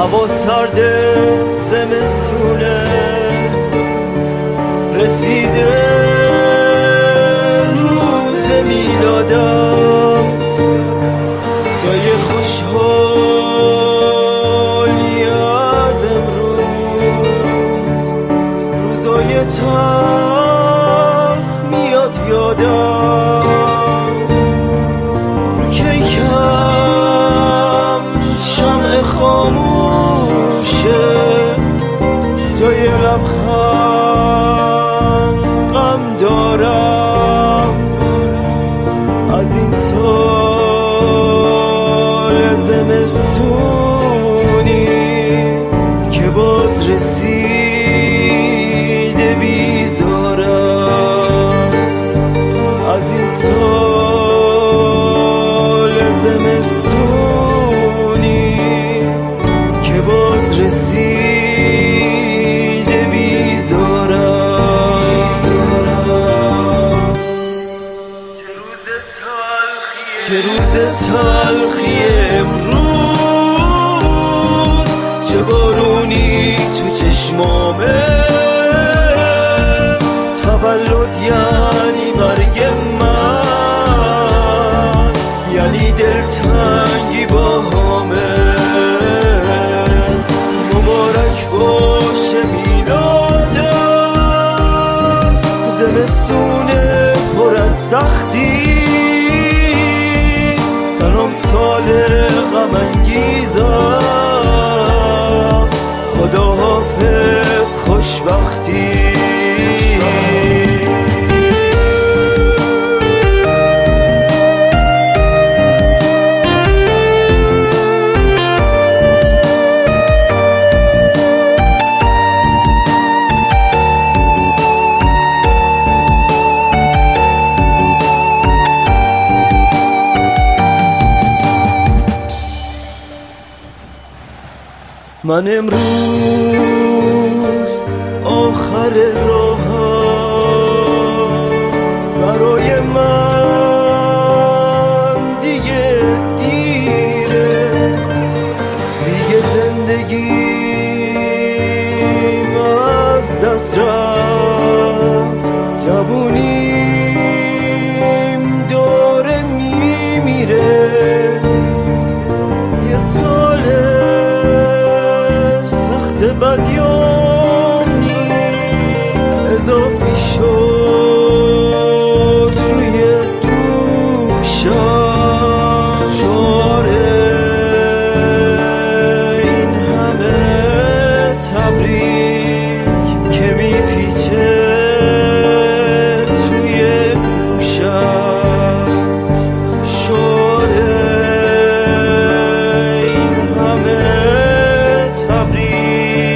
هوا سرد زمستونه رسیده روز میلادم جای خوشحالی از امروز روزای تلخ میاد یادم رو کیکم شمع خاموشه جای لبخند غم دارم از این سال زمستونی که باز رسیده بیزارم از این سال زمستونی که باز رسیده بیزارم چه روز تلخی امروز چه بارونی تو چشمامه تولد یعنی مرگ من یعنی دلتنگی با همه مبارک باشه میلادم زمستون پر از سختی سلام سال غم انگیزم خدا حافظ خوشبختی من امروز آخر راهم برای من دیگه دیره دیگه زندگیم از دست رفت جوونیم داره میمیره یه ساله بدیانی اضافی شد روی دوشم شعاره این همه تبریک که میپیچه توی گوشم شعاره این همه تبریک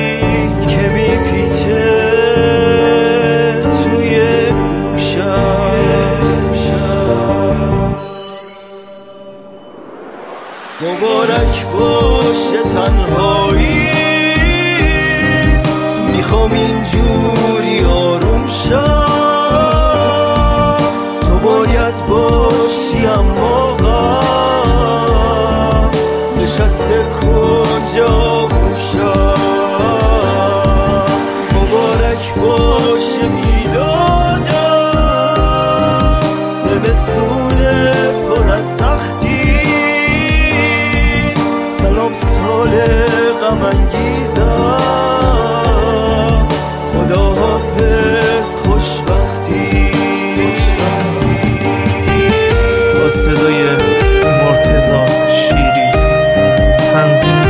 مبارک باشه تنهایی میخوام اینجوری آروم شم تو باید باشی اما غم نشسته کجا خوشم مبارک باشه میلادم زمستون پر از سختی سلام سال غم انگیزم خدا حافظ خوشبختی با صدای مرتضی شیری تنظیم